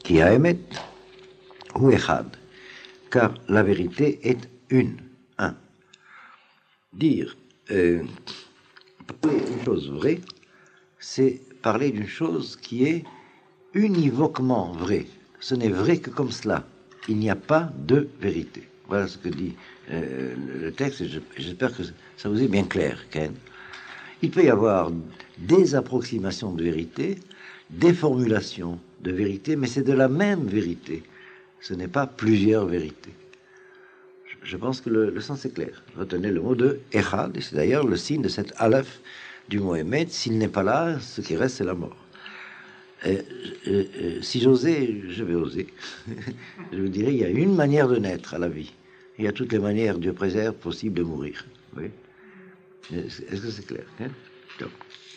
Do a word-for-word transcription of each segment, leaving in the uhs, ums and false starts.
Ki haemet hu echad, car la vérité est une, un. Dire euh, parler d'une chose vraie, c'est parler d'une chose qui est univoquement vraie. Ce n'est vrai que comme cela. Il n'y a pas de vérité. Voilà ce que dit euh, le texte, et j'espère que ça vous est bien clair, Ken. Il peut y avoir des approximations de vérité, des formulations de vérité, mais c'est de la même vérité. Ce n'est pas plusieurs vérités. Je, je pense que le, le sens est clair. Retenez le mot de Echad, et c'est d'ailleurs le signe de cet Aleph du mot Emet. S'il n'est pas là, ce qui reste, c'est la mort. Euh, euh, euh, si j'osais, je vais oser. Je vous dirais, il y a une manière de naître à la vie. Il y a toutes les manières, Dieu préserve, possibles de mourir. Oui. Est-ce que c'est clair, hein? Donc.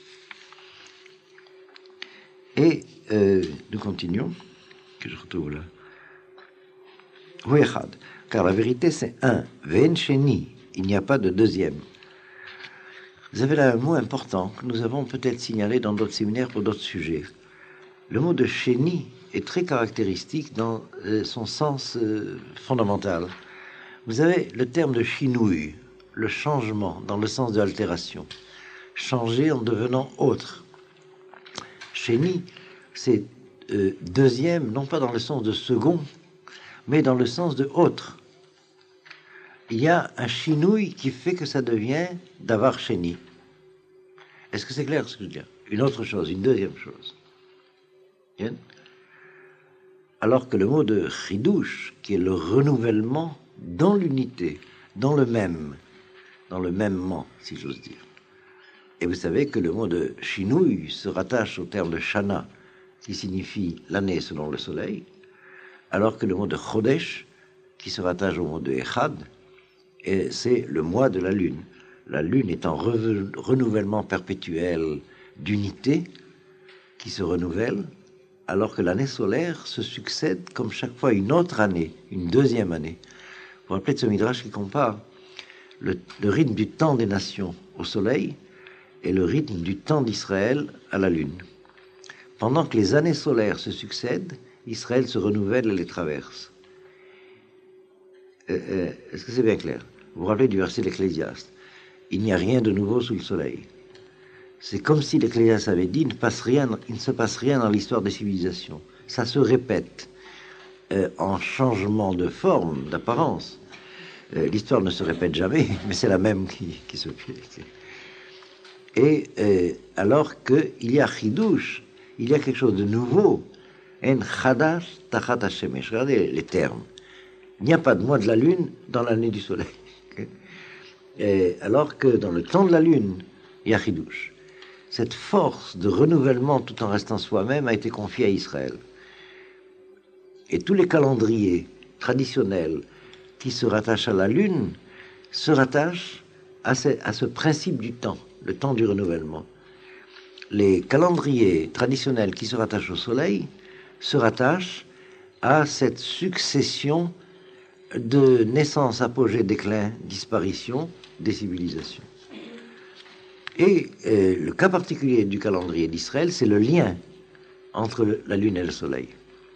Et euh, nous continuons, que je retrouve là. Huechad, car la vérité c'est un. Ven sheni, il n'y a pas de deuxième. Vous avez là un mot important que nous avons peut-être signalé dans d'autres séminaires pour d'autres sujets. Le mot de sheni est très caractéristique dans euh, son sens euh, fondamental. Vous avez le terme de shinui, le changement dans le sens de l'altération. Changer en devenant autre. Sheni, c'est euh, deuxième, non pas dans le sens de second, mais dans le sens de autre. Il y a un shinui qui fait que ça devient davar sheni. Est-ce que c'est clair ce que je veux dire? Une autre chose, une deuxième chose. Bien. Alors que le mot de chidouche, qui est le renouvellement dans l'unité, dans le même, dans le mêmement, si j'ose dire. Et vous savez que le mot de shinui se rattache au terme de shana, qui signifie l'année selon le soleil, alors que le mot de chodesh, qui se rattache au mot de echad, et c'est le mois de la lune. La lune est en re- renouvellement perpétuel d'unité qui se renouvelle, alors que l'année solaire se succède comme chaque fois une autre année, une deuxième année. Vous vous rappelez de ce midrash qui compare le, le rythme du temps des nations au soleil et le rythme du temps d'Israël à la lune. Pendant que les années solaires se succèdent, Israël se renouvelle et les traverse. Euh, euh, est-ce que c'est bien clair? Vous vous rappelez du verset de l'Ecclésiaste? Il n'y a rien de nouveau sous le soleil. C'est comme si l'Ecclésiaste avait dit, il ne, passe rien, il ne se passe rien dans l'histoire des civilisations. Ça se répète euh, en changement de forme, d'apparence. Euh, l'histoire ne se répète jamais, mais c'est la même qui, qui se fait. Et euh, alors qu'il y a chidouche, il y a quelque chose de nouveau. En chadash tachat hashemesh. Regardez les termes. Il n'y a pas de mois de la lune dans l'année du soleil. Et alors que dans le temps de la lune, il y a chidouche. Cette force de renouvellement tout en restant soi-même a été confiée à Israël. Et tous les calendriers traditionnels qui se rattachent à la lune se rattachent à ce, à ce principe du temps, le temps du renouvellement. Les calendriers traditionnels qui se rattachent au soleil se rattachent à cette succession de naissance, apogée, déclin, disparition des civilisations. Et euh, le cas particulier du calendrier d'Israël, c'est le lien entre le, la lune et le soleil.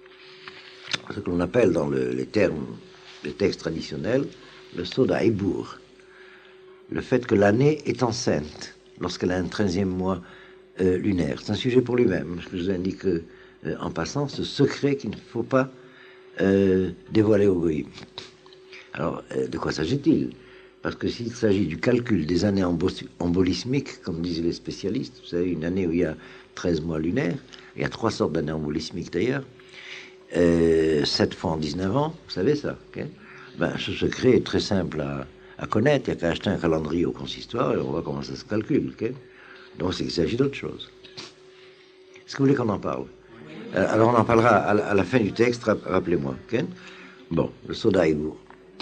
Ce que l'on appelle dans le, les termes, les textes traditionnels, le sod ha'ibur. Le fait que l'année est enceinte lorsqu'elle a un treizième mois euh, lunaire. C'est un sujet pour lui-même. Je vous indique euh, en passant ce secret qu'il ne faut pas euh, dévoiler au goïm. Alors, euh, de quoi s'agit-il? Parce que s'il s'agit du calcul des années embolismiques, comme disent les spécialistes, vous savez, une année où il y a treize mois lunaires, il y a trois sortes d'années embolismiques d'ailleurs, euh, sept fois en dix-neuf ans, vous savez ça, okay? Ben, ce secret est très simple à, à connaître, il n'y a qu'à acheter un calendrier au consistoire et on voit comment ça se calcule. Okay? Donc c'est qu'il s'agit d'autre chose. Est-ce que vous voulez qu'on en parle? euh, Alors on en parlera à la, à la fin du texte, rappelez-moi. Okay? Bon, le soda Ibour.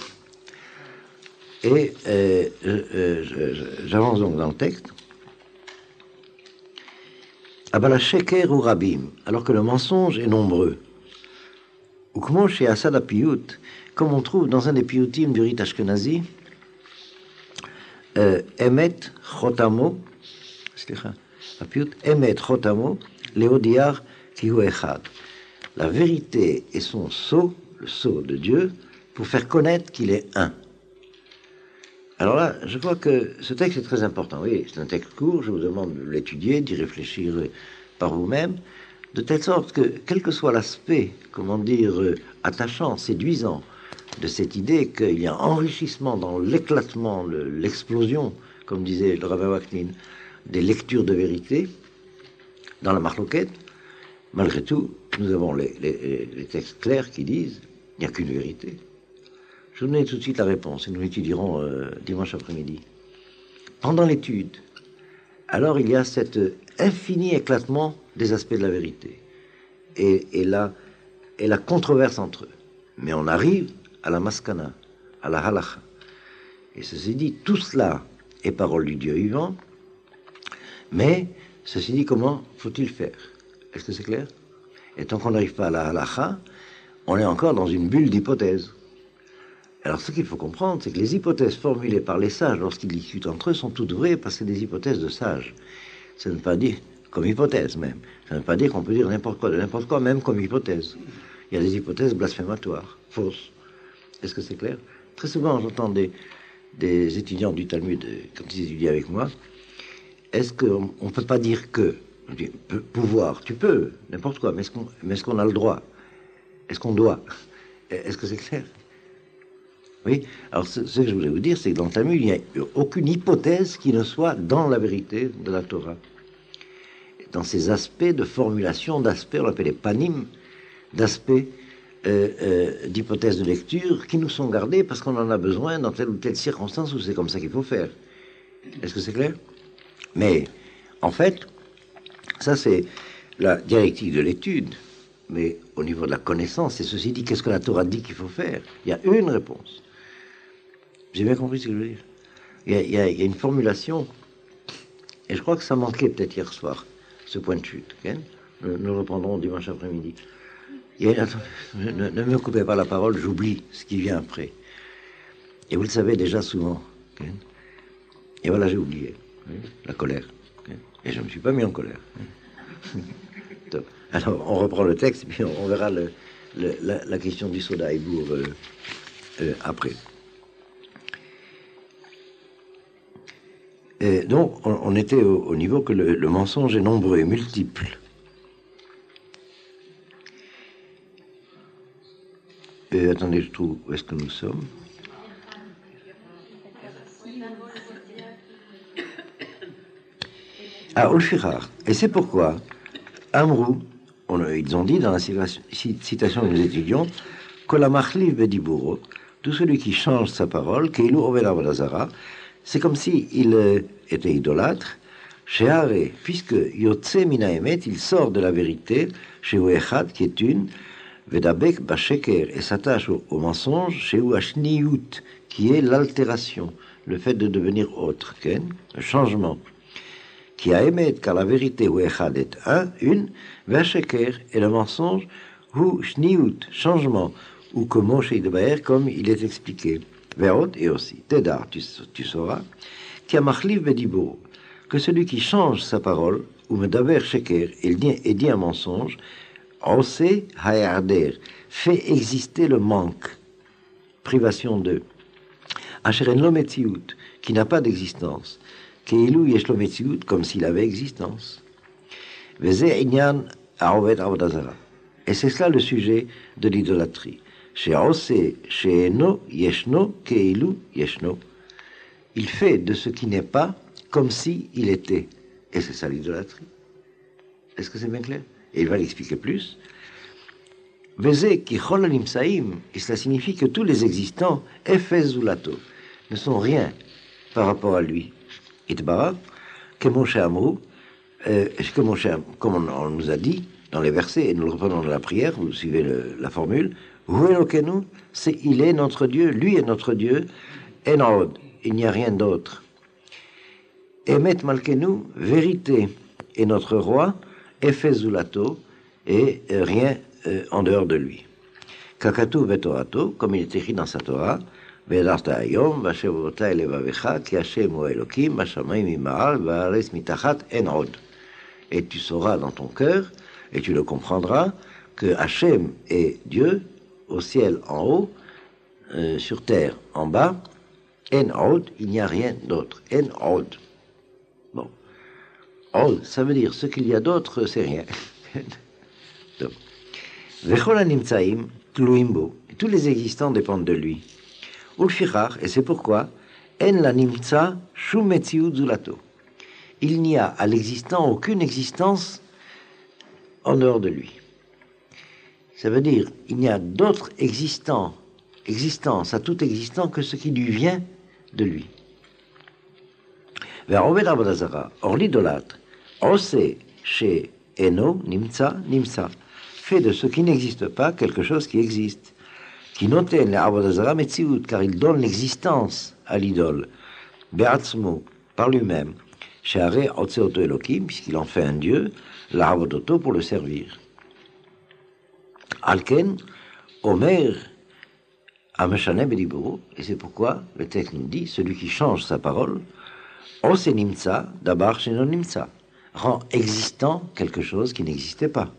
Et euh, euh, j'avance donc dans le texte. Abala sheker ou rabim, alors que le mensonge est nombreux. Ou comment chez Assad Apiyut, comme on trouve dans un des piyutim du rite ashkenazi, Emet chotamo, c'est-à-dire Apiyut, Emet chotamo, leodiar kihu echad. La vérité est son sceau, le sceau de Dieu, pour faire connaître qu'il est un. Alors là, je crois que ce texte est très important. Oui, c'est un texte court, je vous demande de l'étudier, d'y réfléchir par vous-même, de telle sorte que, quel que soit l'aspect, comment dire, attachant, séduisant, de cette idée qu'il y a enrichissement dans l'éclatement, le, l'explosion, comme disait le Rav Waknin, des lectures de vérité, dans la marloquette, malgré tout, nous avons les, les, les textes clairs qui disent il n'y a qu'une vérité. Je vous donne tout de suite la réponse et nous l'étudierons euh, dimanche après-midi. Pendant l'étude, alors il y a cet infini éclatement des aspects de la vérité et, et, la, et la controverse entre eux. Mais on arrive à la maskana, à la halacha. Et ceci dit, tout cela est parole du Dieu vivant, mais ceci dit, comment faut-il faire? Est-ce que c'est clair? Et tant qu'on n'arrive pas à la halacha, on est encore dans une bulle d'hypothèses. Alors ce qu'il faut comprendre, c'est que les hypothèses formulées par les sages lorsqu'ils discutent entre eux sont toutes vraies parce que c'est des hypothèses de sages. Ça ne veut pas dire, comme hypothèse même, ça ne veut pas dire qu'on peut dire n'importe quoi, de n'importe quoi même comme hypothèse. Il y a des hypothèses blasphématoires, fausses. Est-ce que c'est clair? Très souvent j'entends des, des étudiants du Talmud, quand ils étudient avec moi, est-ce qu'on ne peut pas dire que, on dit, pouvoir, tu peux, n'importe quoi, mais est-ce qu'on, mais est-ce qu'on a le droit? Est-ce qu'on doit? Est-ce que c'est clair? Oui, alors ce, ce que je voulais vous dire, c'est que dans le Talmud, il n'y a aucune hypothèse qui ne soit dans la vérité de la Torah. Dans ces aspects de formulation, d'aspects, on appelle les panim, d'aspects euh, euh, d'hypothèses de lecture qui nous sont gardés parce qu'on en a besoin dans telle ou telle circonstance où c'est comme ça qu'il faut faire. Est-ce que c'est clair? Mais, en fait, ça c'est la dialectique de l'étude, mais au niveau de la connaissance, et ceci dit, qu'est-ce que la Torah dit qu'il faut faire? Il y a une réponse. J'ai bien compris ce que je veux dire. Il y a, il y a, il y a une formulation, et je crois que ça manquait peut-être hier soir, ce point de chute. Okay? Nous, nous reprendrons dimanche après-midi. Il y a, attends, ne, ne me coupez pas la parole, j'oublie ce qui vient après. Et vous le savez déjà souvent. Okay? Et voilà, j'ai oublié. Okay? La colère. Okay? Et je ne me suis pas mis en colère. Alors, on reprend le texte, puis on, on verra le, le, la, la question du soda Ibour euh, euh, après. Et donc, on, on était au, au niveau que le, le mensonge est nombreux et multiple. Et, attendez, je trouve où est-ce que nous sommes. Ah, Olfirar. Et c'est pourquoi Amrou, on, ils ont dit dans la citation que nous étudions, que la machlif bediburo, tout celui qui change sa parole, keilu oved avodazara, c'est comme si il euh, était idolâtre, chez Haré, puisque yotse mina emet, il sort de la vérité, chez Ouechad, qui est une, vedabek basheker, et s'attache au, au mensonge, chez Ouachniyut, qui est l'altération, le fait de devenir autre, okay? Le changement. Qui a émet, car la vérité Ouechad est un, une, Vasheker, et le mensonge, ou Shniyut, changement, ou comme Moshe de Baer, comme il est expliqué. Verot, et aussi, Tedar, tu, tu sauras, qui a machlif bedibou, que celui qui change sa parole, ou medaber sheker, et dit, et dit un mensonge, ose hayarder, fait exister le manque, privation de, acheren lo metziut, qui n'a pas d'existence, keilu yesh lo metziut, comme s'il avait existence. Veze inyan aovet avodazara. Et c'est cela le sujet de l'idolâtrie. Chez Ose, chez Eno, Yeshno, Keilu, Yeshno. Il fait de ce qui n'est pas comme si il était. Et c'est ça l'idolâtrie. Est-ce que c'est bien clair? Et il va l'expliquer plus. Veze ki chol alimsaim, et cela signifie que tous les existants, Efes Zulato, ne sont rien par rapport à lui. Itbara, que Moshe Amrou, euh, que Moshe, comme on, on nous a dit dans les versets, et nous le reprenons dans la prière, vous suivez le, la formule, c'est il est notre Dieu, lui est notre Dieu, Enod, il n'y a rien d'autre. Emet Malkenu, vérité est notre roi, Efezulato, et rien euh, en dehors de lui. Kakatu Vetorato, comme il est écrit dans sa Torah, Vedarta Ayom, Vashevota Elevavecha, Ki Hashem ou Elokim, Vashamayim Ima'al, Vaares Mitachat Enod. Et tu sauras dans ton cœur, et tu le comprendras, que Hachem est Dieu, au ciel en haut, euh, sur terre en bas, en od, il n'y a rien d'autre. En od. Bon. Od, ça veut dire ce qu'il y a d'autre, c'est rien. Donc. Vechol animtsaim tluimbo. Tous les existants dépendent de lui. Ulfichar, et c'est pourquoi, en la nimtsa shum metziut zulato. Il n'y a à l'existant aucune existence en dehors de lui. Ça veut dire, il n'y a d'autre existant, existence à tout existant que ce qui lui vient de lui. Or l'idolâtre, ose chez Eno, Nimtsa, Nimtsa, fait de ce qui n'existe pas quelque chose qui existe. Qui noten l'Avodazara Metziut, car il donne l'existence à l'idole, Beatzmo, par lui-même. Sheare Otseoto Elokim, puisqu'il en fait un dieu, la Avodoto pour le servir. Alken, Omer, Ameshane Bediboro, et c'est pourquoi le texte nous dit, celui qui change sa parole, Ose Nimtsa, Dabar Shenon Nimtsa, rend existant quelque chose qui n'existait pas.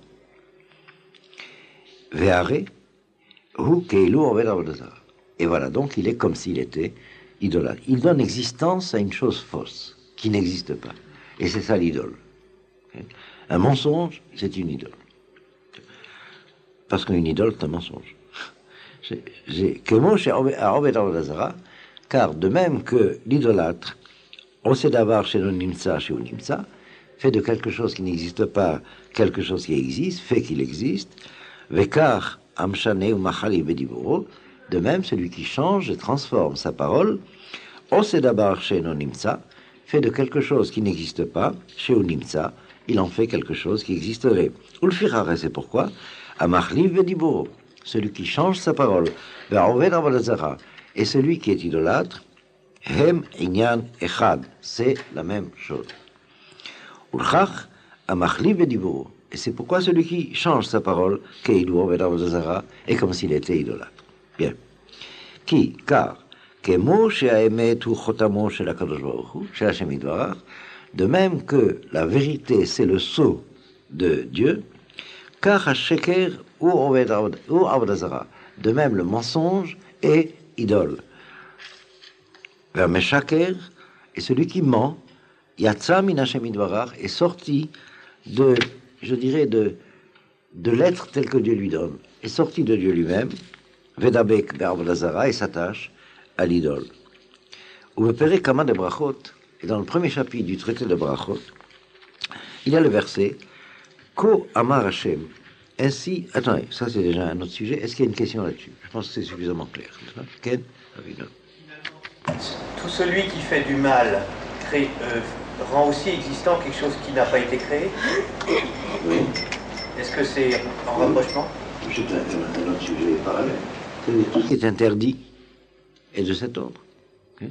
Veare, Hu Keilu Oved Avodazara. Et voilà, donc il est comme s'il était idolâtre. Il donne existence à une chose fausse, qui n'existe pas. Et c'est ça l'idole. Un mensonge, c'est une idole. Parce qu'une idole, c'est un mensonge. Car de même que l'idolâtre, Osedavar chez le Nimtsa, chez Nimtsa, fait de quelque chose qui n'existe pas quelque chose qui existe, fait qu'il existe, Vekar Amshane ou Machali Bediboro, de même celui qui change et transforme sa parole, Osedabar chez le Nimtsa, fait de quelque chose qui n'existe pas, chez Unimtsa, il en fait quelque chose qui existerait. Ulfirare, c'est pourquoi, Amachliv Vediboro, celui qui change sa parole, Ve'oved Avodazara, et celui qui est idolâtre, Hem Inyan Echad, c'est la même chose. Ulchach Amachliv Vediboro, et c'est pourquoi celui qui change sa parole, Keilu Oved Avodazara, est comme s'il était idolâtre. Bien. Qui, car, de même que la vérité c'est le sceau de Dieu, car sheker ou avodazara, de même le mensonge est idole. Vers Meshaker, et celui qui ment, Yatsa min Hashem idvarach, est sorti de, je dirais, de, de l'être tel que Dieu lui donne, est sorti de Dieu lui-même, Vedabek be'avodazara, et s'attache à l'idole. Ou me Péré Kama de Brachot, et dans le premier chapitre du traité de Brachot, il y a le verset Ko Amar Hashem. Ainsi, attendez, ça c'est déjà un autre sujet. Est-ce qu'il y a une question là-dessus? Je pense que c'est suffisamment clair. Ken? Tout celui qui fait du mal crée, euh, rend aussi existant quelque chose qui n'a pas été créé. Oui. Est-ce que c'est en rapprochement? C'est un, un autre sujet parallèle. C'est-à-dire tout ce qui est interdit est de cet ordre. Okay.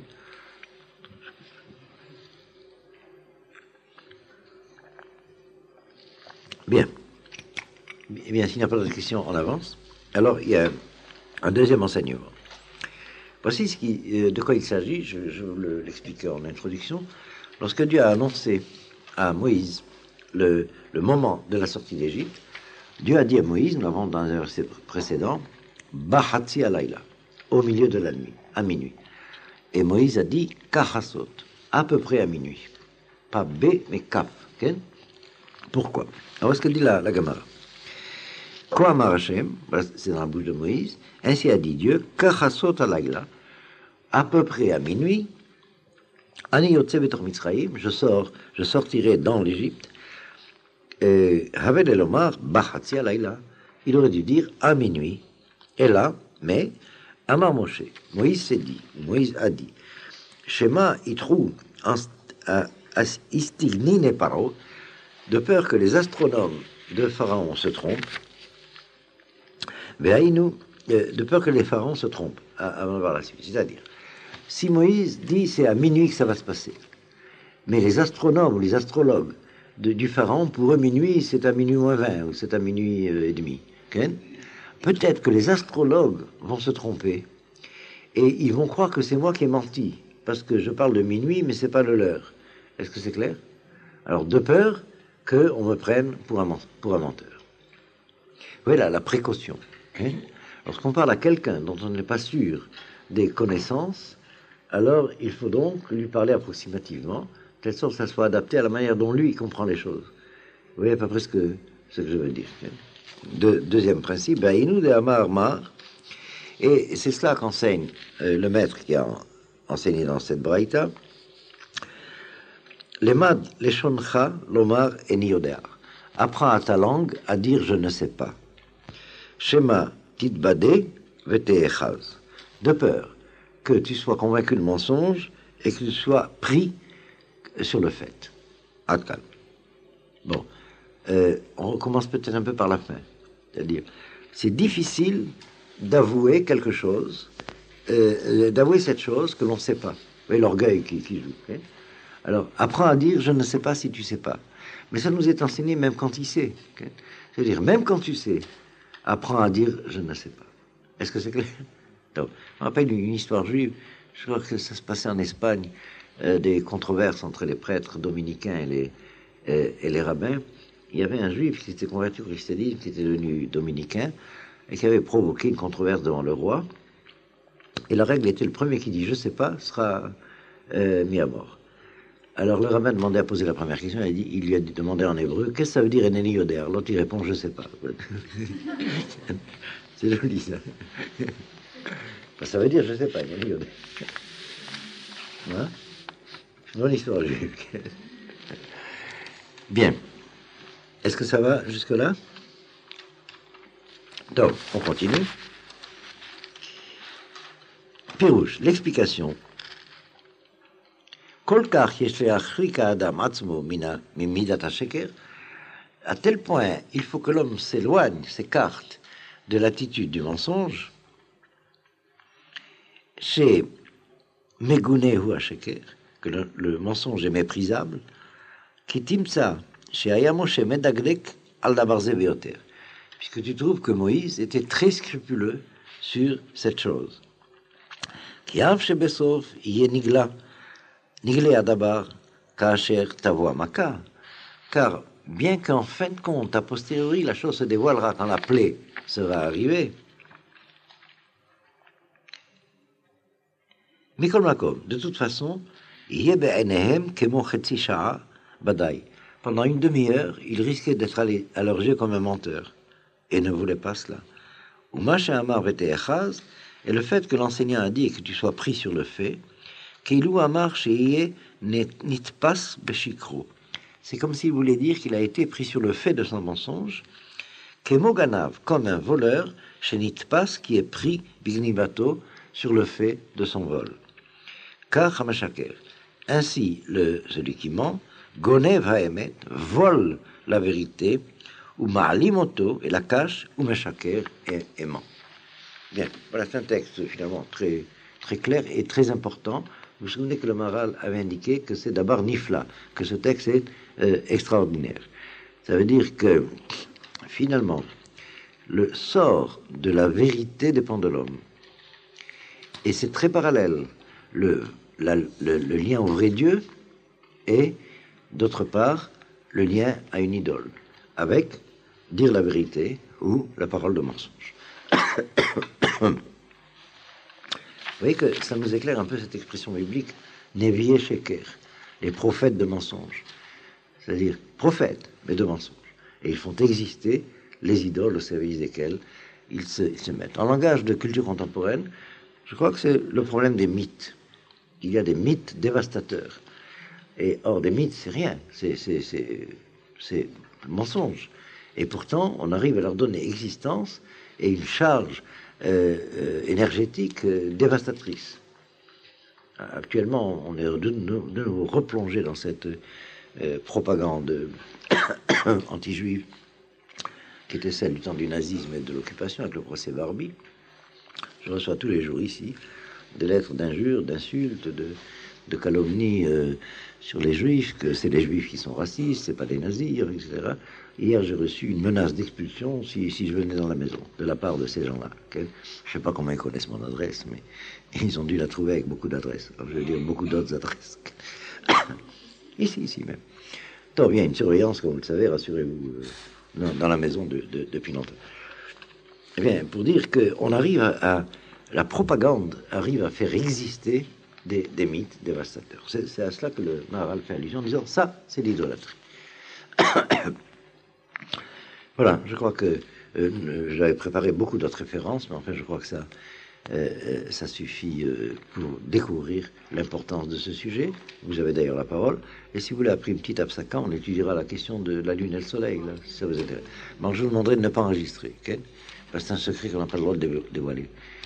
Bien. Eh bien, s'il n'y a pas de questions, on avance. Alors, il y a un deuxième enseignement. Voici ce qui, de quoi il s'agit, je, je vous l'expliquais en introduction. Lorsque Dieu a annoncé à Moïse le, le moment de la sortie d'Égypte, Dieu a dit à Moïse, nous l'avons dans un verset précédent, Bahatzi alayla, au milieu de la nuit, à minuit. Et Moïse a dit Kachasot, à peu près à minuit. Pas B, mais Kaf. Okay? Pourquoi? Alors, ce que dit la, la Gemara. Quoi Hashem, c'est dans la bouche de Moïse, ainsi a dit Dieu, Kachasot alayla, à peu près à minuit, Ani yotze betor Mitzrayim, je sors, je sortirai dans l'Égypte, et Haved Elomar, Bahatzi alayla, il aurait dû dire à minuit, et là, mais, Amar Moshe, Moïse s'est dit, Moïse a dit, Shema itrou istignine paro, de peur que les astronomes de Pharaon se trompent, de peur que les pharaons se trompent, avant de voir la suite. C'est-à-dire, si Moïse dit c'est à minuit que ça va se passer, mais les astronomes ou les astrologues de, du pharaon, pour eux, minuit, c'est à minuit moins vingt, ou c'est à minuit et demi. Okay? Peut-être que les astrologues vont se tromper, et ils vont croire que c'est moi qui ai menti, parce que je parle de minuit, mais c'est pas le leur. Est-ce que c'est clair? Alors, de peur qu'on me prenne pour un, pour un menteur. Voilà la précaution. Hein. Lorsqu'on parle à quelqu'un dont on n'est pas sûr des connaissances, alors il faut donc lui parler approximativement, de telle sorte que ça soit adapté à la manière dont lui il comprend les choses. Vous voyez à peu près ce que, ce que je veux dire. De, deuxième principe, Baïnou de Amar Mar, et c'est cela qu'enseigne euh, le maître qui a en, enseigné dans cette braïta. Les mad, les shoncha, l'omar et niodéa. Apprends à ta langue à dire je ne sais pas. Shema titbade veteechaz. De peur que tu sois convaincu de mensonge et que tu sois pris sur le fait. Atkan. Bon, euh, on recommence peut-être un peu par la fin. C'est-à-dire, c'est difficile d'avouer quelque chose, euh, d'avouer cette chose que l'on ne sait pas. Vous voyez l'orgueil qui, qui joue. Okay. Alors, apprends à dire je ne sais pas si tu sais pas. Mais ça nous est enseigné même quand il sait. Okay. C'est-à-dire, même quand tu sais, apprends à dire je ne sais pas. Est-ce que c'est clair? Donc, je me rappelle une histoire juive, je crois que ça se passait en Espagne, euh, des controverses entre les prêtres dominicains et les, euh, et les rabbins. Il y avait un juif qui s'était converti au christianisme, qui était devenu dominicain, et qui avait provoqué une controverse devant le roi. Et la règle était le premier qui dit « je ne sais pas » sera euh, mis à mort. Alors le rabbin demandait à poser la première question, il, dit, il lui a demandé en hébreu « qu'est-ce que ça veut dire Eneni Yoder ?» L'autre il répond « je ne sais pas ». C'est joli ça. Ça veut dire « je ne sais pas Eneni Yoder ». Hein? C'est une bonne histoire juive. Bien. Est-ce que ça va jusque-là? Donc, on continue. Pirouche, l'explication. À tel point, il faut que l'homme s'éloigne, s'écarte de l'attitude du mensonge. Chez Megunehu Hasheker, que le, le mensonge est méprisable, qui timsa chez Ayamoshe Medaglek al Dabarze Veoter. Puisque tu trouves que Moïse était très scrupuleux sur cette chose. Car bien qu'en fin de compte, a posteriori, la chose se dévoilera quand la plaie sera arrivée. De toute façon, pendant une demi-heure, il risquait d'être allé à leurs yeux comme un menteur. Et ne voulait pas cela. Et le fait que l'enseignant a dit et que tu sois pris sur le fait, c'est comme s'il voulait dire qu'il a été pris sur le fait de son mensonge, comme un voleur, chez Nitpas, qui est pris, bignibato, sur le fait de son vol. Car ainsi, le, celui qui ment, gonev haemet, vole la vérité, ou ma'alimoto, et la cache, ou meshaker, et aimant. Bien, voilà, c'est un texte finalement très, très clair et très important. Vous vous souvenez que le Maharal avait indiqué que c'est d'abord Nifla, que ce texte est euh, extraordinaire. Ça veut dire que, finalement, le sort de la vérité dépend de l'homme. Et c'est très parallèle. Le, la, le, le lien au vrai Dieu et, d'autre part, le lien à une idole, avec dire la vérité ou la parole de mensonge. Vous voyez que ça nous éclaire un peu cette expression biblique, Nevié Sheker, les prophètes de mensonges. C'est-à-dire prophètes, mais de mensonges. Et ils font exister les idoles au service desquelles ils se, ils se mettent. En langage de culture contemporaine, je crois que c'est le problème des mythes. Il y a des mythes dévastateurs. Et or, des mythes, c'est rien. C'est, c'est, c'est, c'est mensonge. Et pourtant, on arrive à leur donner existence et une charge euh, euh, énergétique euh, dévastatrice. Actuellement, on est de, de, de nouveau replongé dans cette euh, propagande anti-juive qui était celle du temps du nazisme et de l'occupation avec le procès Barbie. Je reçois tous les jours ici des lettres d'injures, d'insultes, de, de calomnies euh, sur les juifs, que c'est les juifs qui sont racistes, c'est pas les nazis, et cetera. Hier, j'ai reçu une menace d'expulsion si, si je venais dans la maison, de la part de ces gens-là. Okay. Je ne sais pas comment ils connaissent mon adresse, mais ils ont dû la trouver avec beaucoup d'adresses. Je veux dire, beaucoup d'autres adresses. ici, ici même. Donc, il y a une surveillance, comme vous le savez, rassurez-vous, euh, dans, dans la maison de, de, depuis longtemps. Eh bien, pour dire qu'on arrive à, à... La propagande arrive à faire exister des, des mythes dévastateurs. C'est à cela que le Maharal fait allusion en disant ça, c'est l'idolâtrie. Voilà, je crois que euh, j'avais préparé beaucoup d'autres références, mais enfin, je crois que ça, euh, ça suffit euh, pour découvrir l'importance de ce sujet. Vous avez d'ailleurs la parole. Et si vous voulez, après une petite absacant, on étudiera la question de la Lune et le Soleil, là, si ça vous intéresse. Mais je vous demanderai de ne pas enregistrer, ok? Parce que c'est un secret qu'on n'a pas le droit de dévoiler.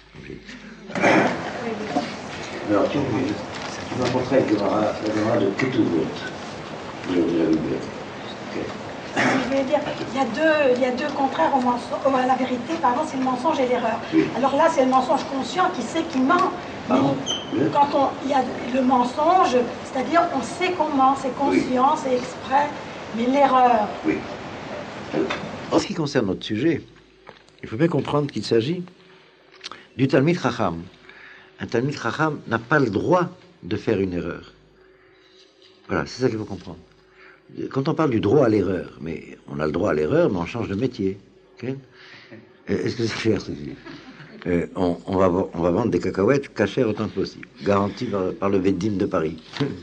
Alors, tu, tu m'as montré la Gemara de Ketuvot. Je vais Je vais dire, il y a deux, il y a deux contraires au mensonge, à la vérité, pardon, c'est le mensonge et l'erreur. Oui. Alors là, c'est le mensonge conscient qui sait qu'il ment. Mais oui. Quand on, il y a le mensonge, c'est-à-dire on sait qu'on ment, c'est conscient, oui. C'est exprès, mais l'erreur. Oui. En ce qui concerne notre sujet, il faut bien comprendre qu'il s'agit du Talmid Chacham. Un Talmid Chacham n'a pas le droit de faire une erreur. Voilà, c'est ça qu'il faut comprendre. Quand on parle du droit à l'erreur, mais on a le droit à l'erreur, mais on change de métier. Okay? Est-ce que c'est clair ce que je dis? euh, on, on, va, on va vendre des cacahuètes cachères autant que possible, garanties par, par le Veddin de Paris.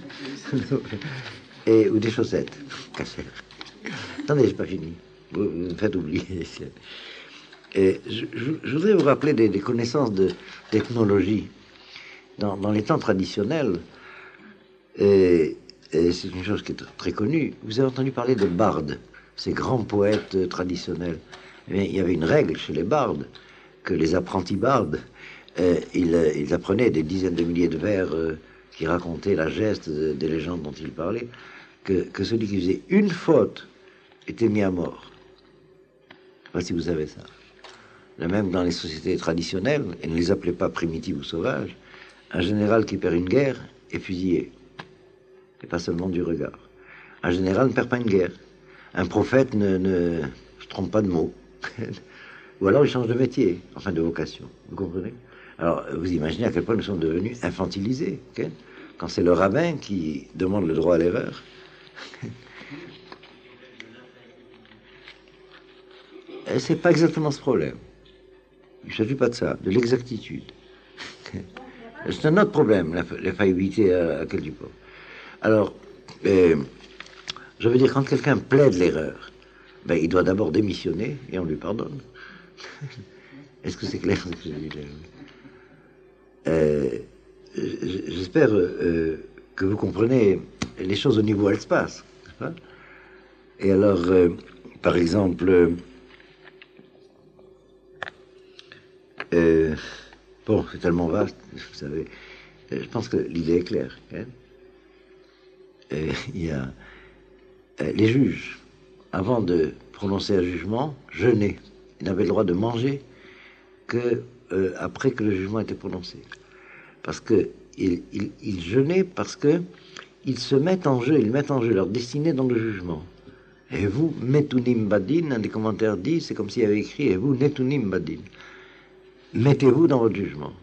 Et, ou des chaussettes cachères. Attendez, j'ai pas fini. Vous, vous me faites oublier. Et je, je, je voudrais vous rappeler des, des connaissances de technologie. Dans, dans les temps traditionnels, et, et c'est une chose qui est très connue, vous avez entendu parler de bardes, ces grands poètes traditionnels. Eh bien, il y avait une règle chez les bardes, que les apprentis bardes, euh, ils, ils apprenaient des dizaines de milliers de vers euh, qui racontaient la geste de, des légendes dont ils parlaient, que, que celui qui faisait une faute était mis à mort. Je ne sais pas si vous savez ça. Même dans les sociétés traditionnelles, et ne les appelez pas primitives ou sauvages, un général qui perd une guerre est fusillé. Et pas seulement du regard. Un général ne perd pas une guerre. Un prophète ne, ne se trompe pas de mots. Ou alors il change de métier, enfin de vocation. Vous comprenez? Alors, vous imaginez à quel point nous sommes devenus infantilisés. Okay? Quand c'est le rabbin qui demande le droit à l'erreur. C'est pas exactement ce problème. Il ne s'agit pas de ça, de l'exactitude. C'est un autre problème, la, la faillibilité à, à laquelle tu penses. Alors, euh, je veux dire, quand quelqu'un plaide l'erreur, ben, il doit d'abord démissionner et on lui pardonne. Est-ce que c'est clair ce que je dis là? euh, J'espère euh, que vous comprenez les choses au niveau où elles se passent. Et alors, euh, par exemple... Euh, bon, c'est tellement vaste, vous savez. Je pense que l'idée est claire. Hein? Euh, il y a euh, les juges, avant de prononcer un jugement, jeûnaient. Ils n'avaient le droit de manger que euh, après que le jugement était prononcé. Parce que ils, ils, ils jeûnaient parce que ils se mettent en jeu, ils mettent en jeu leur destinée dans le jugement. Et vous, Metunim Badin, un des commentaires dit, c'est comme s'il avait écrit, et vous, Netunim Badin. Mettez-vous dans votre jugement.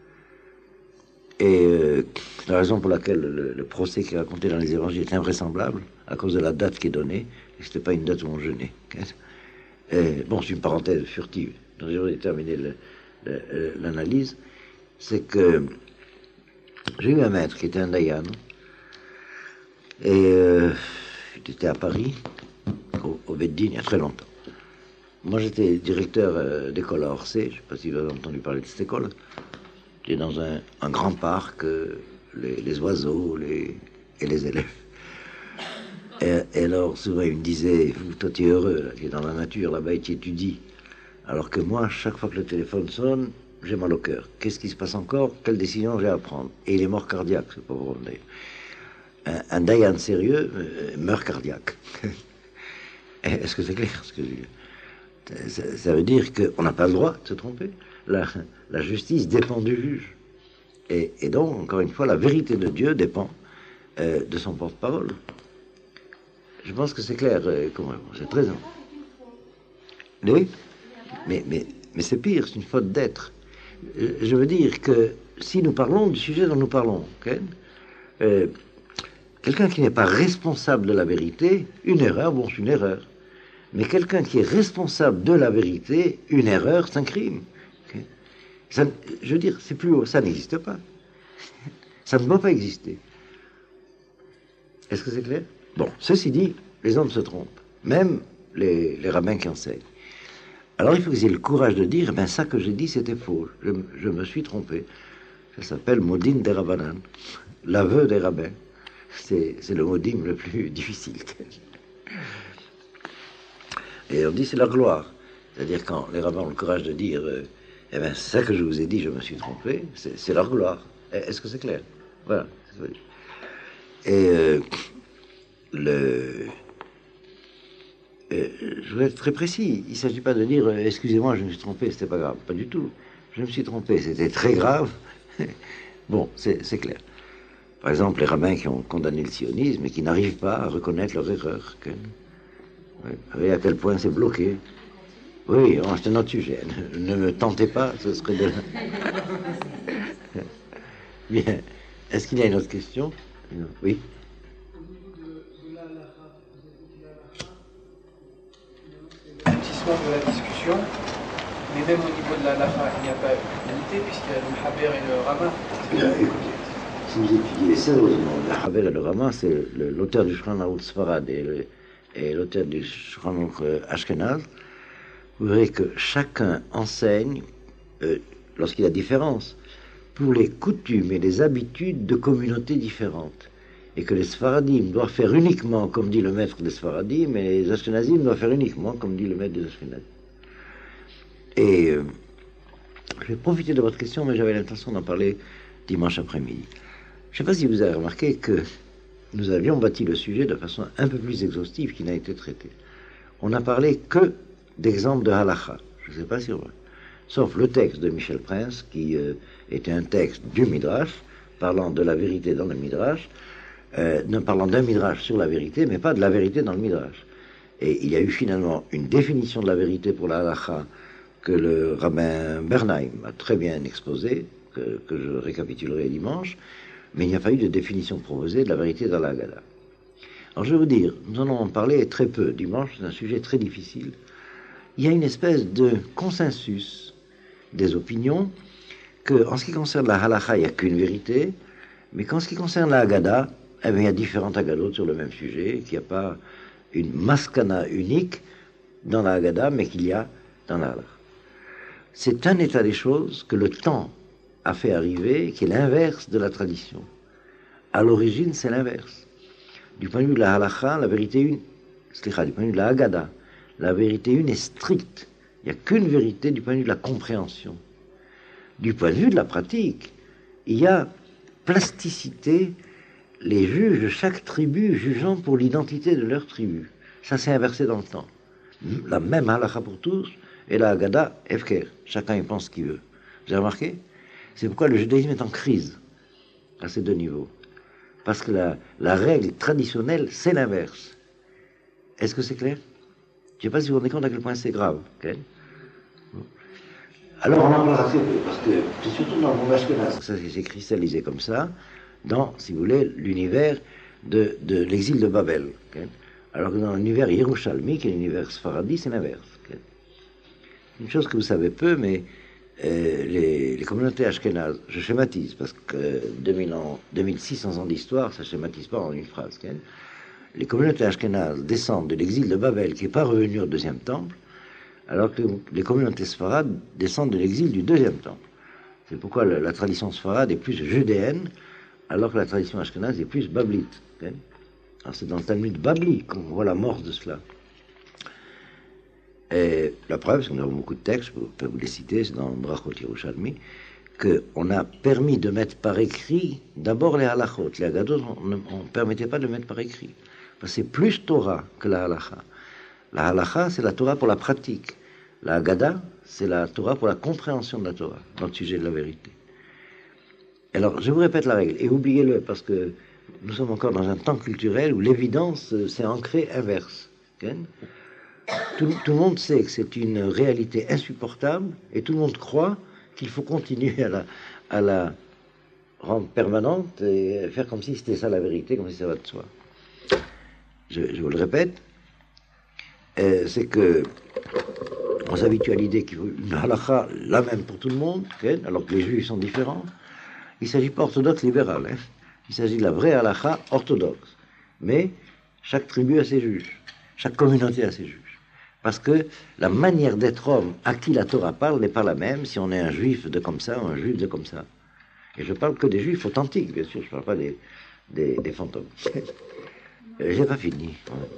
Et euh, la raison pour laquelle le, le procès qui est raconté dans les évangiles est invraisemblable, à cause de la date qui est donnée, et ce n'était pas une date où on jeûnait. Et, bon, c'est une parenthèse furtive, dont j'ai terminé l'analyse, c'est que j'ai eu un maître qui était un dayan, et euh, il était à Paris, au, au Veddin, il y a très longtemps. Moi, j'étais directeur euh, d'école à Orsay. Je ne sais pas si vous avez entendu parler de cette école. J'étais dans un, un grand parc, euh, les, les oiseaux les, et les élèves. Et, et alors, souvent, il me disait, toi, tu es heureux, là, tu es dans la nature, là-bas, et tu étudies. Alors que moi, chaque fois que le téléphone sonne, j'ai mal au cœur. Qu'est-ce qui se passe encore? Quelle décision j'ai à prendre? Et il est mort cardiaque, ce pauvre homme, d'ailleurs. Un, un dayan sérieux euh, meurt cardiaque. Est-ce que c'est clair ce que je dis? Ça, ça veut dire qu'on n'a pas le droit de se tromper. La, la justice dépend du juge. Et, et donc, encore une fois, la vérité de Dieu dépend euh, de son porte-parole. Je pense que c'est clair. Euh, c'est très... Oui, mais, mais, mais c'est pire, c'est une faute d'être. Je veux dire que si nous parlons du sujet dont nous parlons, okay, euh, quelqu'un qui n'est pas responsable de la vérité, une erreur, bon, c'est une erreur. Mais quelqu'un qui est responsable de la vérité, une erreur, c'est un crime. Okay? Ça, je veux dire, c'est plus haut, ça n'existe pas. Ça ne doit pas exister. Est-ce que c'est clair? Bon, ceci dit, les hommes se trompent, même les, les rabbins qui enseignent. Alors il faut qu'ils aient le courage de dire, ben ça que j'ai dit c'était faux, je, je me suis trompé. Ça s'appelle Modin des Rabbanan, l'aveu des rabbins. C'est le modim le plus difficile. Et on dit c'est la gloire. C'est-à-dire quand les rabbins ont le courage de dire, euh, eh ben c'est ça que je vous ai dit, je me suis trompé, c'est leur gloire. Est-ce que c'est clair? Voilà. Et euh, le... Euh, je veux être très précis. Il ne s'agit pas de dire euh, excusez-moi, je me suis trompé, c'était pas grave. Pas du tout. Je me suis trompé, c'était très grave. Bon, c'est clair. Par exemple, les rabbins qui ont condamné le sionisme et qui n'arrivent pas à reconnaître leur erreur. Que... Oui. Vous voyez à quel point c'est bloqué. Oui, oh, c'est un autre sujet. Ne me tentez pas, ce serait de... Bien. Est-ce qu'il y a une autre question? Oui. De la discussion, mais même au niveau de la lacha, il n'y a pas unanimité puisqu'il y a le Haber et le Rama. Bien, écoutez, si vous étudiez sérieusement le Haber et le Rama, c'est l'auteur du Shulchan Aruch Sfarad et, et l'auteur du Shulchan Aruch Ashkenaz, vous verrez que chacun enseigne, euh, lorsqu'il y a différence, pour les coutumes et les habitudes de communautés différentes. Et que les Sfaradim doivent faire uniquement, comme dit le maître des Sfaradim, et les Ashkenazim doivent faire uniquement, comme dit le maître des Ashkenazim. Et euh, je vais profiter de votre question, mais j'avais l'intention d'en parler dimanche après-midi. Je ne sais pas si vous avez remarqué que nous avions bâti le sujet de façon un peu plus exhaustive qu'il n'a été traité. On n'a parlé que d'exemples de halakha. Je ne sais pas si on va. Sauf le texte de Michel Prince, qui euh, était un texte du Midrash, parlant de la vérité dans le Midrash, Euh, ne parlant d'un midrash sur la vérité, mais pas de la vérité dans le midrash. Et il y a eu finalement une définition de la vérité pour la halakha que le rabbin Bernheim a très bien exposé, que, que je récapitulerai dimanche, mais il n'y a pas eu de définition proposée de la vérité dans la Haggadah. Alors je vais vous dire, nous en avons parlé très peu dimanche, c'est un sujet très difficile. Il y a une espèce de consensus des opinions que, en ce qui concerne la halakha, il n'y a qu'une vérité, mais qu'en ce qui concerne la Haggadah, eh bien, il y a différentes Haggadot sur le même sujet, qu'il n'y a pas une maskana unique dans la Haggadah, mais qu'il y a dans la halakha. C'est un état des choses que le temps a fait arriver, qui est l'inverse de la tradition. À l'origine, c'est l'inverse. Du point de vue de la halakha, la vérité une, slicha, du point de vue de la Haggadah, la vérité une est stricte. Il n'y a qu'une vérité du point de vue de la compréhension. Du point de vue de la pratique, il y a plasticité, les juges de chaque tribu jugeant pour l'identité de leur tribu. Ça s'est inversé dans le temps. La même halakha pour tous, et la Haggadah, Efker. Chacun y pense ce qu'il veut. Vous avez remarqué? C'est pourquoi le judaïsme est en crise, à ces deux niveaux. Parce que la, la règle traditionnelle, c'est l'inverse. Est-ce que c'est clair? Je ne sais pas si vous vous rendez compte à quel point c'est grave. Okay? Alors on en parle assez peu, parce que c'est surtout dans le monde ashkénaze que ça s'est cristallisé comme ça, dans, si vous voulez, l'univers de, de l'exil de Babel. Okay? Alors que dans l'univers Yerushalmi, qui est l'univers Sfaradi, c'est l'inverse. Okay? Une chose que vous savez peu, mais euh, les, les communautés ashkénazes, je schématise, parce que deux mille ans, deux mille six cents ans d'histoire, ça ne schématise pas en une phrase. Okay? Les communautés ashkénazes descendent de l'exil de Babel, qui n'est pas revenu au deuxième temple, alors que les communautés sfarades descendent de l'exil du deuxième temple. C'est pourquoi la, la tradition sfarade est plus judéenne, alors que la tradition ashkénaze est plus bablite. Okay? Alors c'est dans le Talmud babli qu'on voit la mort de cela. Et la preuve, parce que nous avons beaucoup de textes, je peux vous les citer, c'est dans Brachot Yerushalmi, qu'on a permis de mettre par écrit d'abord les halachot. Les haggadot, on ne permettait pas de mettre par écrit. Parce que c'est plus Torah que la halacha. La halacha, c'est la Torah pour la pratique. La Haggadah, c'est la Torah pour la compréhension de la Torah, dans le sujet de la vérité. Alors, je vous répète la règle, et oubliez-le, parce que nous sommes encore dans un temps culturel où l'évidence s'est ancrée inverse. Okay? Tout, tout le monde sait que c'est une réalité insupportable, et tout le monde croit qu'il faut continuer à la, à la rendre permanente et faire comme si c'était ça la vérité, comme si ça va de soi. Je, je vous le répète. euh, c'est que on s'habitue à l'idée qu'il faut une halakha la même pour tout le monde, okay, alors que les juifs sont différents. Il ne s'agit pas orthodoxe libéral, hein. Il s'agit de la vraie halakha orthodoxe. Mais chaque tribu a ses juges, chaque communauté a ses juges. Parce que la manière d'être homme à qui la Torah parle n'est pas la même si on est un juif de comme ça ou un juif de comme ça. Et je parle que des juifs authentiques, bien sûr, je ne parle pas des, des, des fantômes. J'ai pas fini.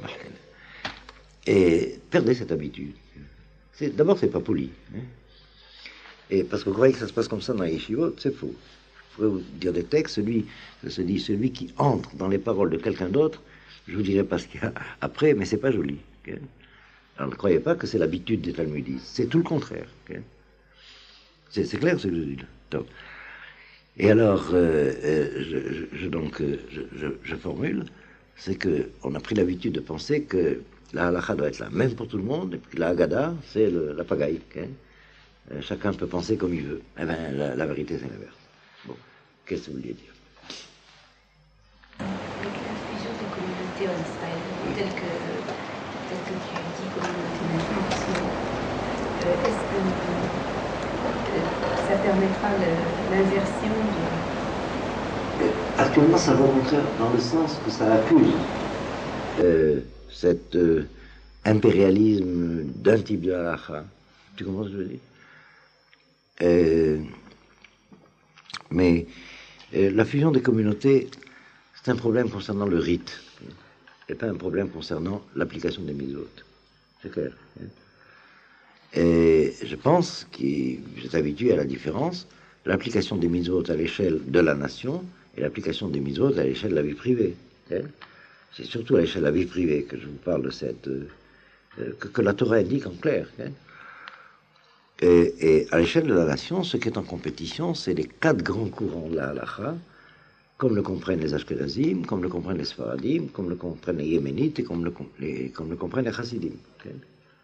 Et perdez cette habitude. C'est, d'abord, c'est pas poli. Hein. Et parce que vous croyez que ça se passe comme ça dans les yeshivot, c'est faux. Je pourrais vous dire des textes, celui, ça se dit, celui qui entre dans les paroles de quelqu'un d'autre, je vous dirai pas ce qu'il y a après, mais c'est pas joli. Okay. Alors ne croyez pas que c'est l'habitude des talmudistes, c'est tout le contraire. Okay. C'est, c'est clair ce que je dis là. Donc, et alors, euh, euh, je, je, je, donc, euh, je, je, je formule, c'est que on a pris l'habitude de penser que la halakha doit être la même pour tout le monde, et puis la Haggadah, c'est le, la pagaille. Okay. Euh, chacun peut penser comme il veut. Eh bien, la, la vérité, c'est l'inverse. Bon, qu'est-ce que vous vouliez dire? Avec la fusion des communautés en Israël, tel que, tel que tu dis, communauté maintenant, parce que, euh, est-ce que euh, ça permettra le, l'inversion de... Actuellement, ça va au contraire dans le sens que ça accuse euh, cet euh, impérialisme d'un type de halakha. Tu comprends ce que je veux dire? euh, Mais euh, la fusion des communautés, c'est un problème concernant le rite, et pas un problème concernant l'application des mitzvot. C'est clair. Et je pense que vous êtes habitué à la différence, l'application des mitzvot à l'échelle de la nation et l'application des mitzvot à l'échelle de la vie privée. C'est surtout à l'échelle de la vie privée que je vous parle de cette... Euh, que, que la Torah indique en clair. Et, et à l'échelle de la nation, ce qui est en compétition, c'est les quatre grands courants de la halakha, comme le comprennent les Ashkenazim, comme le comprennent les Sfaradim, comme le comprennent les Yéménites et comme le, les, comme le comprennent les Chassidim. Okay.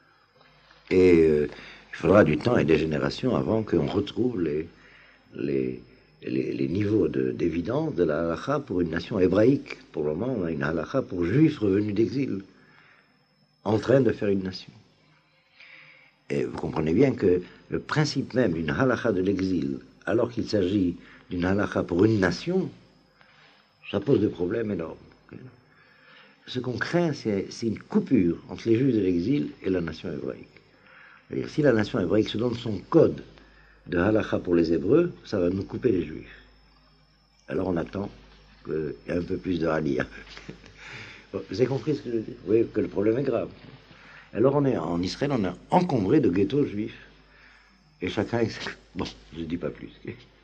Et euh, il faudra du temps et des générations avant qu'on retrouve les, les, les, les niveaux de, d'évidence de la halakha pour une nation hébraïque. Pour le moment, on a une halakha pour juifs revenus d'exil, en train de faire une nation. Et vous comprenez bien que le principe même d'une halakha de l'exil, alors qu'il s'agit d'une halakha pour une nation, ça pose des problèmes énormes. Ce qu'on craint, c'est, c'est une coupure entre les juifs de l'exil et la nation hébraïque. C'est-à-dire, si la nation hébraïque se donne son code de halakha pour les Hébreux, ça va nous couper les juifs. Alors on attend qu'il y ait un peu plus de halia. Bon, vous avez compris ce que je veux dire? Vous voyez que le problème est grave. Alors on est en Israël, on est encombré de ghettos juifs. Et chacun... Bon, je ne dis pas plus.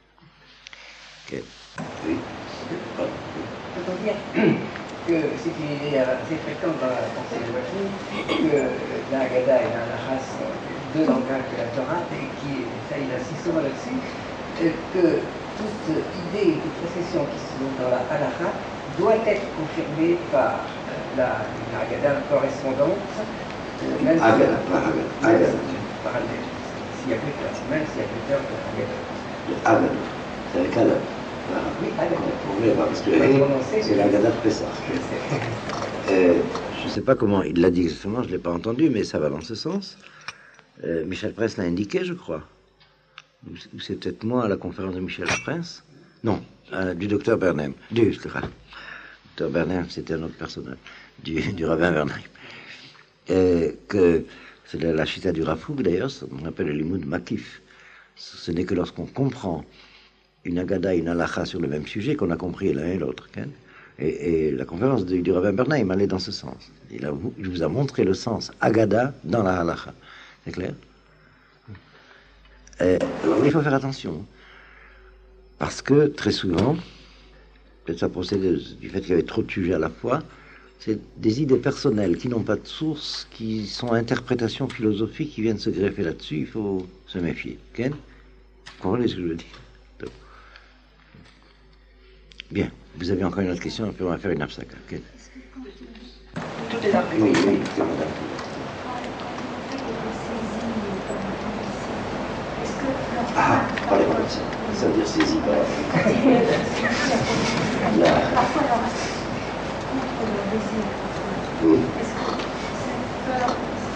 Okay. Oui. Peut-on dire que c'est une idée assez fréquente dans la pensée de Wajni, que la Haggadah et la halakha sont deux langages de la Torah, et qui, ça il insiste souvent là-dessus, que toute idée, toute procession qui se trouve dans la halakha doit être confirmée par la, la Haggadah correspondante, même si Haggadah, par Haggadah. Par Haggadah. S'il y a plus de place, même s'il y a plus de place que Haggadah. Haggadah, c'est avec Haggadah. Oui, Haggadah. Parce que c'est la Haggadah de Pessah. Euh, je ne sais pas comment il l'a dit exactement, je ne l'ai pas entendu, mais ça va dans ce sens. Euh, Michel Prince l'a indiqué, je crois. Ou c'est peut-être moi à la conférence de Michel Prince. Non, euh, du docteur Bernheim. Du docteur Bernheim, c'était un autre personnage. Du, du rabbin Bernheim. Euh, que c'est la, la chita du Rafouk, d'ailleurs, on appelle le limoud makif. Ce n'est que lorsqu'on comprend une Haggadah et une halakha sur le même sujet qu'on a compris l'un et l'autre. Okay? Et, et la conférence de, du rabbin Bernheim allait dans ce sens. Il, a, il vous a montré le sens Haggadah dans la halakha. C'est clair? Et, alors il faut faire attention. Parce que très souvent, peut-être ça procède du fait qu'il y avait trop de sujets à la fois, c'est des idées personnelles qui n'ont pas de source, qui sont interprétations philosophiques qui viennent se greffer là-dessus. Il faut se méfier. Okay? Vous comprenez ce que je veux dire? Bien, vous avez encore une autre question, puis on va faire une absaka. Okay? Tout est appris. Oui, oui, c'est madame. Ah, parlez-moi de ça. Ça veut dire saisie par la... Parfois, alors, contre le désir. Oui. Est-ce que cette peur,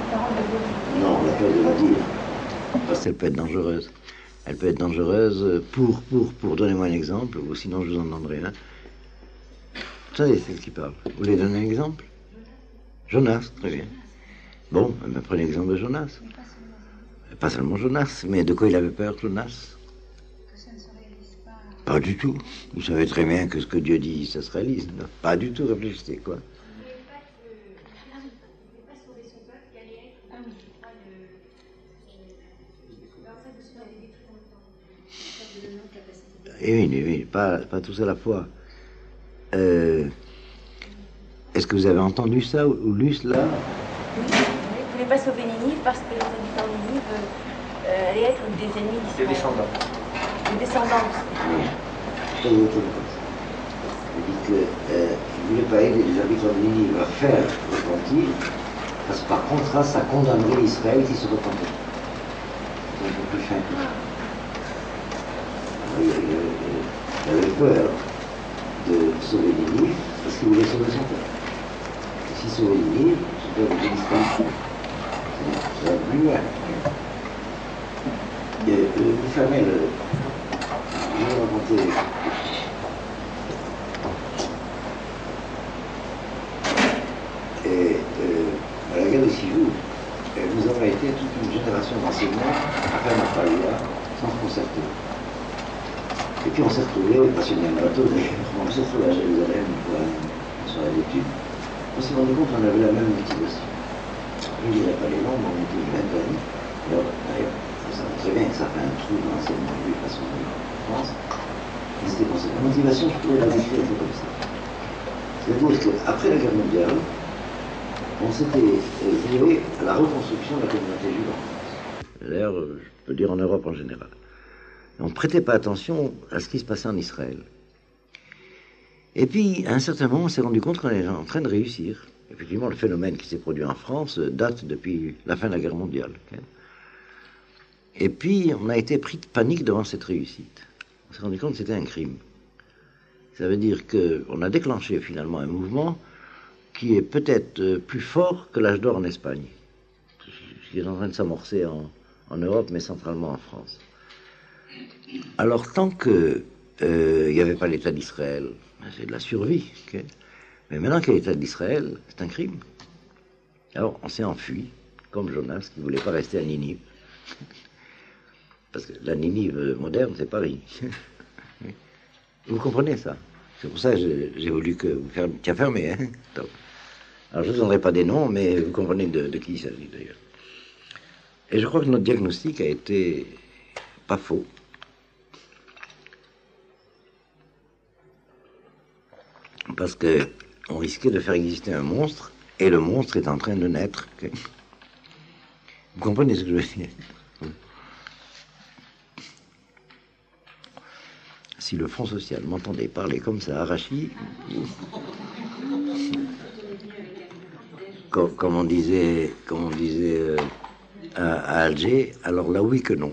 parole de Dieu. Non, on n'a pas de la dire. Parce qu'elle peut être dangereuse. Elle peut être dangereuse pour, pour, pour, donnez-moi un exemple, ou sinon je vous en donnerai un. Attendez, c'est elle qui parle. Vous voulez donner un exemple? Jonas, très bien. Bon, ben, prenez l'exemple de Jonas. Pas seulement Jonas, mais de quoi il avait peur, Jonas? Que ça ne se réalise pas. Pas du tout. Vous savez très bien que ce que Dieu dit, ça se réalise. Non, pas du tout, réfléchissez, quoi. Et oui, oui, oui, pas, pas tous à la fois. Euh, Est-ce que vous avez entendu ça ou, ou lu cela? Oui, il ne voulait pas sauver Ninive parce que les habitants de Ninive euh, allaient être des ennemis Des d'Israël. descendants. Des descendants. Oui. Ça vous étonne comme ça. Il dit qu'il euh, ne voulait pas aider les habitants de Ninive à faire repentir, parce que par contraste, ça condamnerait Israël qui se repentait. C'est un peu plus fin que ça. Il, il, il avait peur de sauver Ninive parce qu'il voulait sauver son peuple. Et si sauver Ninive, son peuple était disparu. Ça va plus loin. Et, euh, vous fermez le. Je vais raconter. Et euh, à la guerre de six jours, nous avons été toute une génération d'enseignants à faire notre palia sans se concerter. Et puis on s'est retrouvés, parce qu'il y a un bateau d'ailleurs, on s'est retrouvés à Jérusalem pour une soirée d'études. On s'est rendu compte qu'on avait la même motivation. Je ne dirais pas les noms, mais on était une vingtaine. Alors, d'ailleurs, vous savez très bien que ça fait un trou dans l'enseignement de l'éducation en France. Mais c'était pour ça. La motivation, je pourrais la décrire un peu comme ça. C'est-à-dire qu'après la guerre mondiale, on s'était voué à la reconstruction de la communauté juive en France. D'ailleurs, je peux dire en Europe en général. On ne prêtait pas attention à ce qui se passait en Israël. Et puis, à un certain moment, on s'est rendu compte qu'on est en train de réussir. Effectivement, le phénomène qui s'est produit en France date depuis la fin de la guerre mondiale. Et puis, on a été pris de panique devant cette réussite. On s'est rendu compte que c'était un crime. Ça veut dire qu'on a déclenché finalement un mouvement qui est peut-être plus fort que l'âge d'or en Espagne, qui est en train de s'amorcer en, en Europe, mais centralement en France. Alors, tant qu'il n'y euh, avait pas l'État d'Israël, c'est de la survie. Okay, mais maintenant qu'il y a l'État d'Israël, c'est un crime. Alors, on s'est enfui, comme Jonas, qui ne voulait pas rester à Ninive. Parce que la Ninive moderne, c'est Paris. Vous comprenez ça? C'est pour ça que j'ai voulu que vous fermiez. Tiens, fermez, hein? Donc, alors, je ne vous donnerai pas des noms, mais vous comprenez de, de qui il s'agit, d'ailleurs. Et je crois que notre diagnostic a été pas faux. Parce qu'on risquait de faire exister un monstre, et le monstre est en train de naître. Okay. Vous comprenez ce que je veux dire? Si le Front social m'entendait parler comme ça, arrachi, comme, comme on disait, comme on disait euh, à, à Alger, alors là oui que non.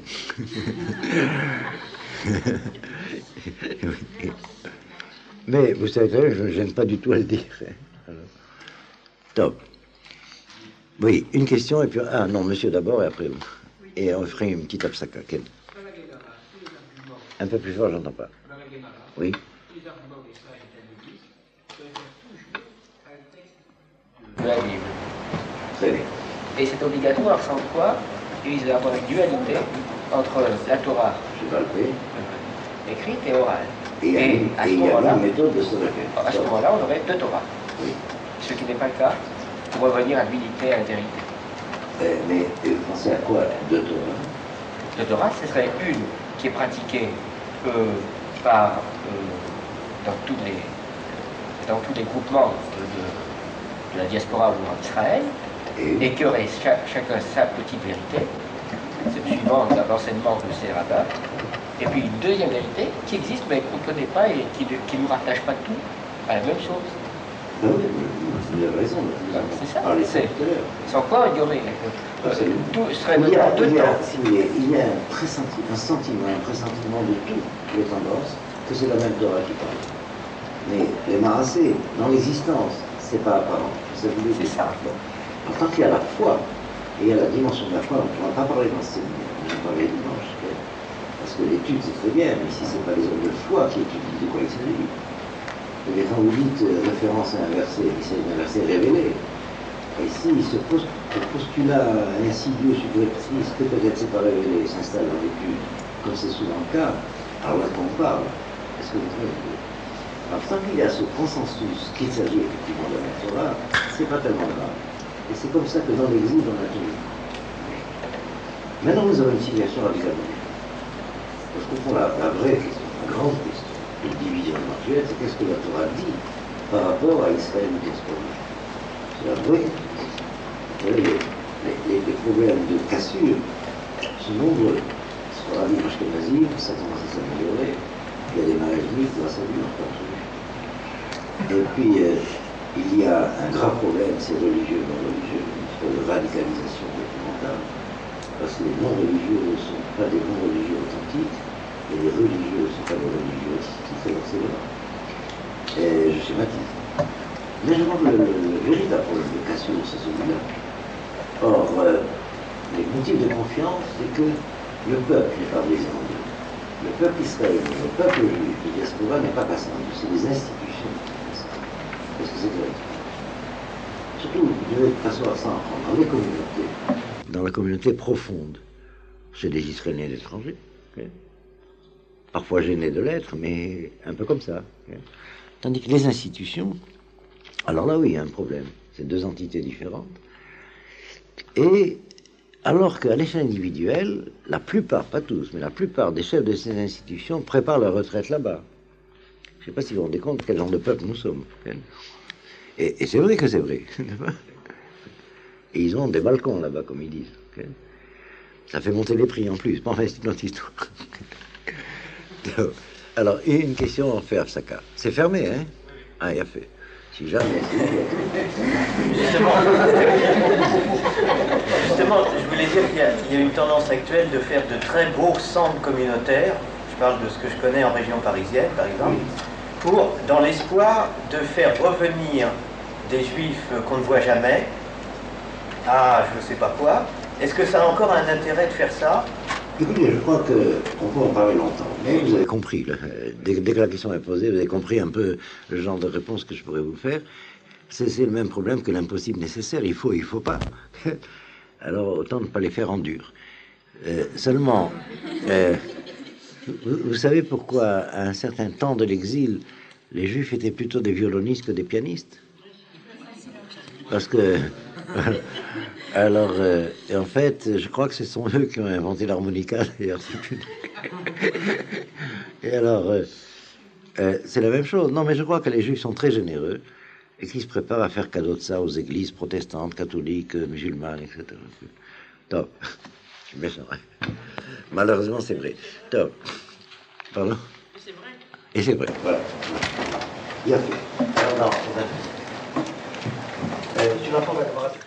Mais vous savez, je ne me gêne pas du tout à le dire. Alors, top. Oui, une question et puis... Ah non, monsieur d'abord et après vous. Et on ferait une petite absaka. Ken. Un peu plus fort, j'entends pas. Oui. De la Bible. Très bien. Et c'est obligatoire, sans quoi il doit y avoir une dualité entre la Torah Je vais pas le payer. écrite et orale. Et, Et et à ce il y a moment-là, une méthode de se répéter. à ce moment-là, on aurait deux Torahs. Oui. Ce qui n'est pas le cas pour revenir à l'unité, à la vérité. Euh, mais euh, vous pensez à quoi de Torah? Le Torah, ce serait une qui est pratiquée euh, par, euh, dans, tous les, dans tous les groupements de, de, de la diaspora ou en Israël, Et, et qui aurait cha- chacun sa petite vérité, suivant l'enseignement de ces rabbins. Et puis une deuxième vérité qui existe mais qu'on ne connaît pas et qui ne nous rattache pas tout à la même chose. ah oui, vous avez raison. Vous avez C'est ça, parlé c'est- tout à l'heure. Sans quoi il y aurait euh, Absolument. tout serait Il y a, dans deux il y a, temps. si vous voulez, il y a un, pressenti, un sentiment, un pressentiment de toutes les tendances que c'est la même Torah qui parle. Mais les marassés, dans l'existence, c'est pas apparent. Ça vous dit C'est ça. Alors, tant qu'il y a la foi Et il y a la dimension de la foi, on ne va pas parler dans ce séminaire, on va parler dimanche. Parce que l'étude, c'est très bien, mais si ce n'est pas les hommes de foi qui étudient, de quoi il s'agit. Et quand vous dites euh, référence à un verset, c'est un verset révélé. Et si ce, post ce postulat insidieux, subreptice, que peut-être c'est pas révélé, s'installe dans l'étude, comme c'est souvent le cas, alors là qu'on parle, est-ce que vous trouvez? Alors tant qu'il y a ce consensus qu'il s'agit effectivement de la Torah, c'est pas tellement grave. Et c'est comme ça que dans l'exil, on a tout. Maintenant, nous avons une situation radicalement différente. Parce qu'au fond, la, la vraie question, la grande question, de division actuelle, c'est qu'est-ce que la Torah dit par rapport à Israël ou diaspora. C'est la vraie question. Les, les, les problèmes de cassure sont nombreux. Sur la vie ashkénazie, ça commence à s'améliorer. Il y a des mariages mixtes grâce à Dieu encore. Et puis, euh, il y a un grave problème, c'est religieux, non religieux, une espèce de radicalisation documentale. Parce que les non-religieux ne sont pas des non-religieux authentiques. Et les religieux ne sont pas des religieux qui font leur célèbre. Et je schématise. Mais je crois que le, le, le véritable problème de cassure, c'est celui-là. Or, euh, les motifs de confiance, c'est que le peuple n'est pas brisé en deux. Le peuple israélien, le peuple juif, le diaspora n'est pas passé en deux. C'est les institutions qui passent. Parce que c'est vrai. Surtout, vous devez s'asseoir ça dans les communautés, dans la communauté profonde, chez les Israéliens étrangers. Okay. Parfois gênés de l'être, mais un peu comme ça. Tandis que les institutions, alors là oui, il y a un problème. C'est deux entités différentes. Et alors qu'à l'échelle individuelle, la plupart, pas tous, mais la plupart des chefs de ces institutions préparent leur retraite là-bas. Je ne sais pas si vous vous rendez compte quel genre de peuple nous sommes. Et, et c'est vrai que c'est vrai. Et ils ont des balcons là-bas, comme ils disent. Ça fait monter les prix en plus. Bon, enfin, c'est une autre histoire. Alors, et une question en fer, Saka. C'est fermé, hein? Ah, il a fait. Si jamais. Justement, justement, je voulais dire qu'il y, y a une tendance actuelle de faire de très beaux centres communautaires. Je parle de ce que je connais en région parisienne, par exemple, pour, dans l'espoir de faire revenir des juifs qu'on ne voit jamais à je ne sais pas quoi. Est-ce que ça a encore un intérêt de faire ça? Écoutez, je crois qu'on peut en parler longtemps, mais vous avez compris, là, dès, dès que la question est posée, vous avez compris un peu le genre de réponse que je pourrais vous faire. C'est le même problème que l'impossible nécessaire, il faut, il faut pas. Alors autant ne pas les faire en dur. Euh, seulement, euh, vous, vous savez pourquoi à un certain temps de l'exil, les Juifs étaient plutôt des violonistes que des pianistes? Parce que... Alors, euh, et en fait, je crois que ce sont eux qui ont inventé l'harmonica, d'ailleurs. Et alors, euh, euh, c'est la même chose. Non, mais je crois que les Juifs sont très généreux et qu'ils se préparent à faire cadeau de ça aux églises protestantes, catholiques, musulmanes, et cetera. Top. Je suis méchant. Malheureusement, c'est vrai. Top. Pardon? C'est vrai. Et c'est vrai. Voilà. Il y a fait. Alors, non, c'est vrai. Euh, tu vas prendre la camarade.